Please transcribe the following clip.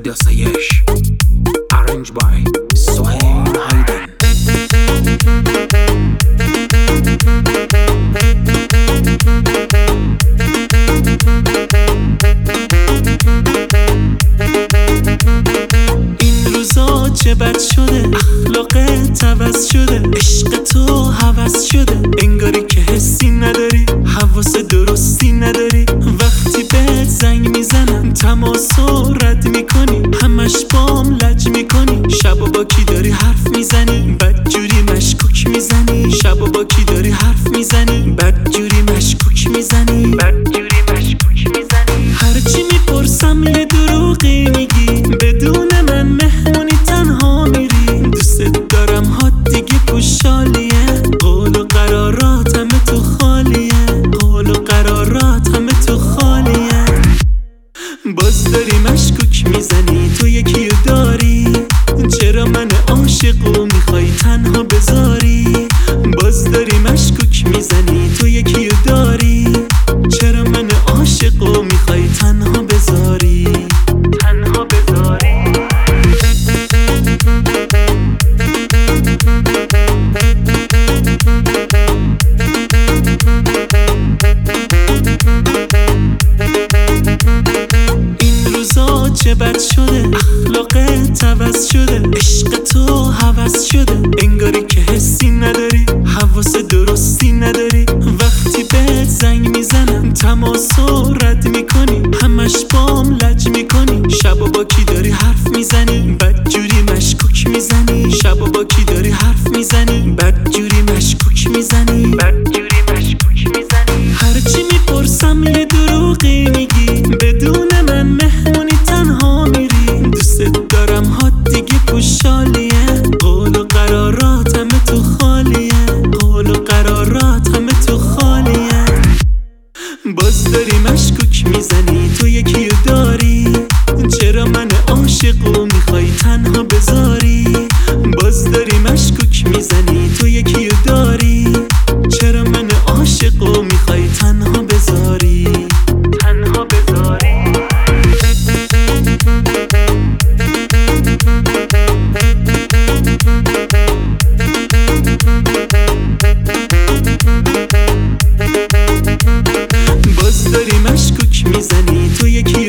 داسایش Arranged by Sohail Hayden. این روزا چه بد شده، اخلاقت عوض شده، عشق تو هوس شده، انگاری که حسی نداری، حواس درستی نداری. وقتی بهت زنگ میزنم تماسو رد میکنی، همش بام لج میکنی. شبا با کی داری حرف میزنی، بدجوری مشکوک میزنی. شبا با کی داری حرف میزنی، بدجوری مشکوک میزنی. بدجوری مشکوک میزنی. هرچی میپرسم یه دروغی میگی، بدون من مهمونی تنها میری. دوست دارم ها دیگه پوشالیه، قول و قرارات همه تو خالیه. قول و قرارات همه تو خالیه. باز داری مشکوک میزنی، تو یکیو داری، چرا من عاشقو میخوای تنها بذاری. باز داری مشکوک میزنی، تو یکیو داری، چرا من عاشقو میخوای تنها بذاری. تنها بذاری. این روزا چه بد شده، اخلاقت عوض شده، عشق تو هوس شده، انگاری که حسی نداری، حواس درستی نداری. وقتی بهت زنگ میزنم تماسو رد میکنی، همش بام لج میکنی. شبا با کی داری حرف میزنی، بدجوری مشکوک میزنی. شبا با کی داری حرف میزنی، بدجوری مشکوک میزنی. بدجوری مشکوک میزنی. هرچی میپرسم یه دروغی میگی، بدون من مهمونی تنها میری. دوست دارم ها دیگه پوشالیه، قول و قرارات همه تو خالیه. قول و قرارات همه تو خالیه. باز داری مشکوک میزنی، تو یکیو داری، چرا من عاشقو میخوای تنها بذاری. باز داری مشکوک میزنی، تو یکیو داری، چرا من عاشقو میخوای تنها بذاری. تنها بذاری. باز داری مشکوک میزنی، تو یکی